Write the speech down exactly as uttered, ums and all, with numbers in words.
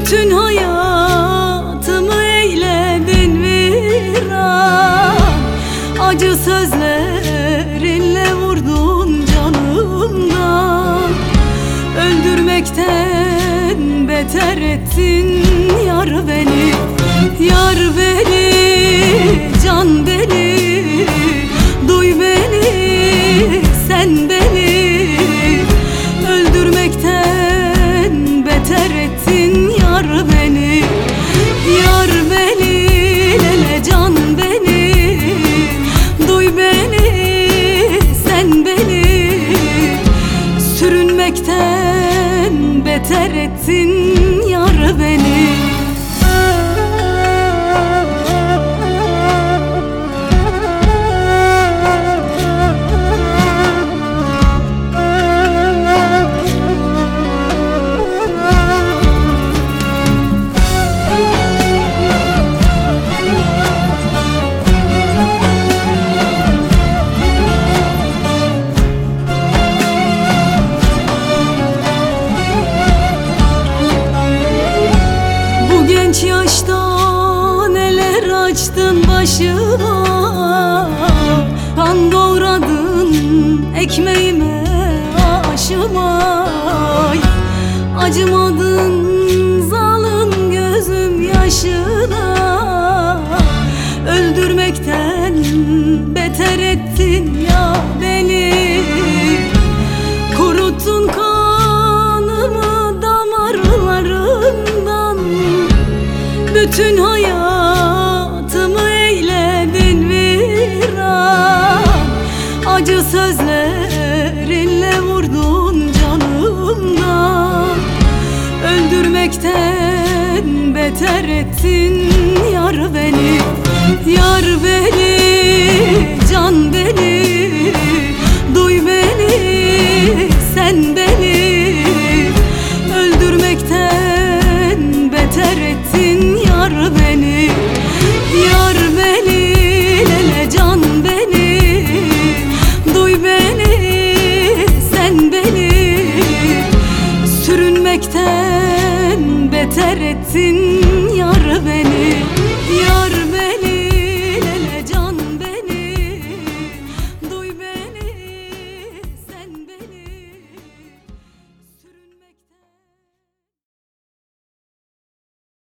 Bütün hayatımı eyledin viran, acı sözlerinle vurdun canımdan. Öldürmekten beter ettin yar beni, yar beni, can beni. Duy beni, sen beni. Öldürmekten beter ettin yar beni, yar beni, lele can beni. Duy beni, sen beni. Sürünmekten beter ettin yar beni. Genç yaşta neler açtın başıma, kan doğradın ekmeğime, aşıma. Acımadın zalim gözüm yaşına. Öldürmekten beter ettin ya beni. Kuruttun kanımı damarlarımdan. Bütün hayatımı eyledin viran, acı sözlerinle vurdun canımdan. Öldürmekten beter ettin yar beni, yar beni,